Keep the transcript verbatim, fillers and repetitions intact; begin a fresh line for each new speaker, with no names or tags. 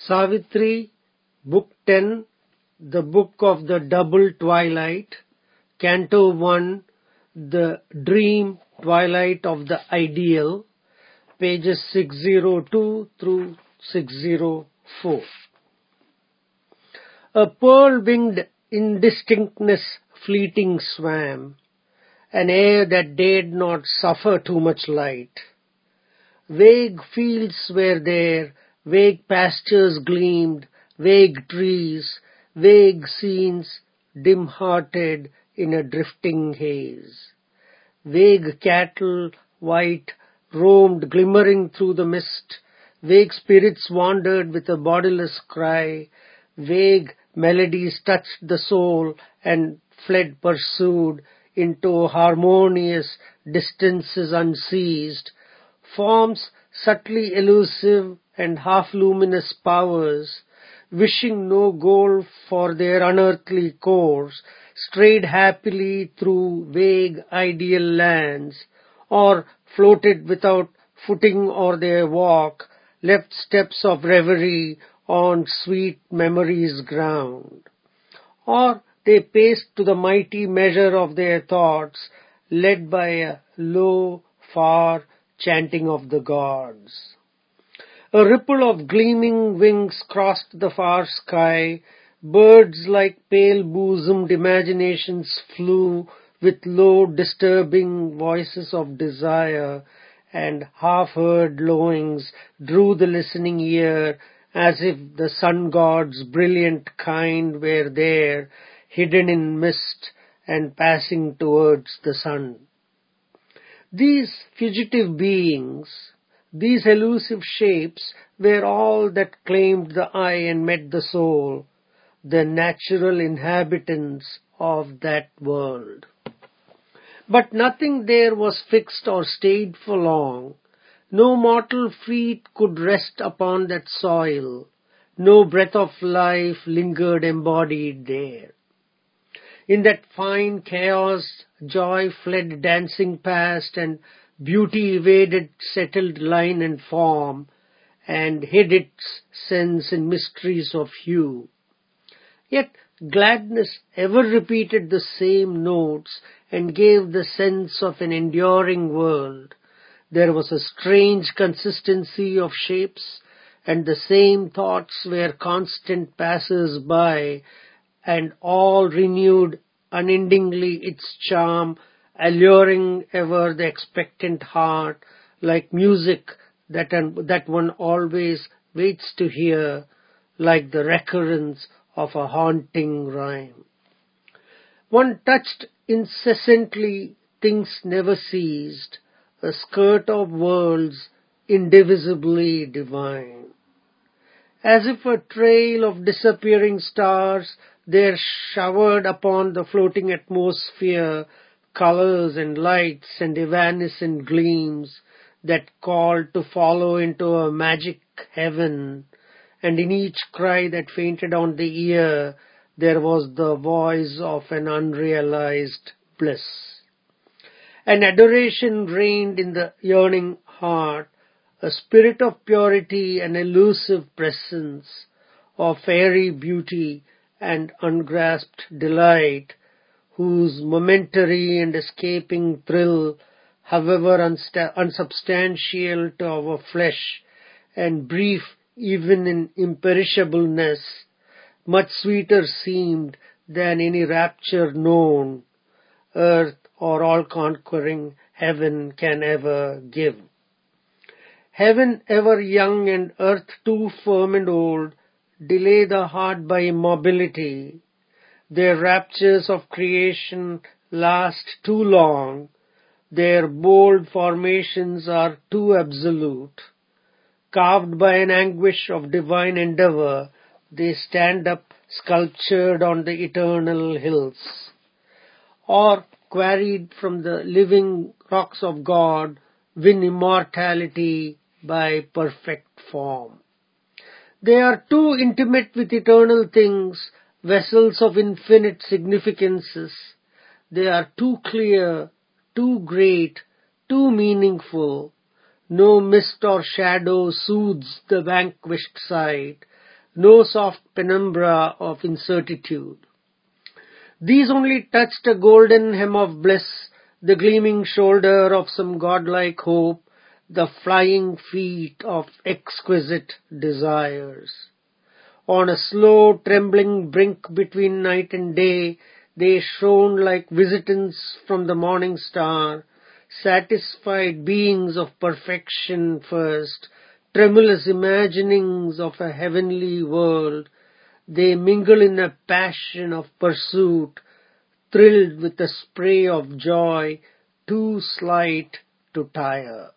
Savitri, Book ten, The Book of the Double Twilight, Canto one, The Dream Twilight of the Ideal, pages six oh two through six oh four. A pearl-winged indistinctness fleeting swam, an air that dared not suffer too much light. Vague fields were there, vague pastures gleamed, vague trees, vague scenes, dim-hearted in a drifting haze. Vague cattle, white, roamed glimmering through the mist, vague spirits wandered with a bodiless cry, vague melodies touched the soul and fled pursued into harmonious distances unseized, forms subtly elusive and half-luminous powers, wishing no goal for their unearthly course, strayed happily through vague ideal lands, or floated without footing or their walk, left steps of reverie on sweet memory's ground. Or they paced to the mighty measure of their thoughts, led by a low, far chanting of the gods. A ripple of gleaming wings crossed the far sky, birds like pale-bosomed imaginations flew with low disturbing voices of desire, and half-heard lowings drew the listening ear as if the sun-god's brilliant kind were there, hidden in mist and passing towards the sun. These fugitive beings, these elusive shapes, were all that claimed the eye and met the soul, the natural inhabitants of that world. But nothing there was fixed or stayed for long. No mortal feet could rest upon that soil. No breath of life lingered embodied there. In that fine chaos, joy fled dancing past, and beauty evaded settled line and form, and hid its sense in mysteries of hue. Yet gladness ever repeated the same notes, and gave the sense of an enduring world. There was a strange consistency of shapes, and the same thoughts were constant passers-by, and all renewed unendingly its charm, alluring ever the expectant heart, like music that, that one always waits to hear, like the recurrence of a haunting rhyme. One touched incessantly, things never ceased, a skirt of worlds indivisibly divine. As if a trail of disappearing stars, there showered upon the floating atmosphere colors and lights and evanescent gleams that called to follow into a magic heaven, and in each cry that fainted on the ear, there was the voice of an unrealized bliss. An adoration reigned in the yearning heart, a spirit of purity and elusive presence, of fairy beauty and ungrasped delight, whose momentary and escaping thrill, however unsta- unsubstantial to our flesh, and brief even in imperishableness, much sweeter seemed than any rapture known, earth or all-conquering heaven can ever give. Heaven ever young and earth too firm and old, delay the heart by immobility. Their raptures of creation last too long, their bold formations are too absolute. Carved by an anguish of divine endeavor, they stand up sculptured on the eternal hills, or quarried from the living rocks of God, win immortality by perfect form. They are too intimate with eternal things, vessels of infinite significances. They are too clear, too great, too meaningful. No mist or shadow soothes the vanquished sight. no soft penumbra of incertitude. These only touched a golden hem of bliss, the gleaming shoulder of some godlike hope, the flying feet of exquisite desires. On a slow, trembling brink between night and day, they shone like visitants from the morning star, satisfied beings of perfection first, tremulous imaginings of a heavenly world. They mingle in a passion of pursuit, thrilled with a spray of joy too slight to tire.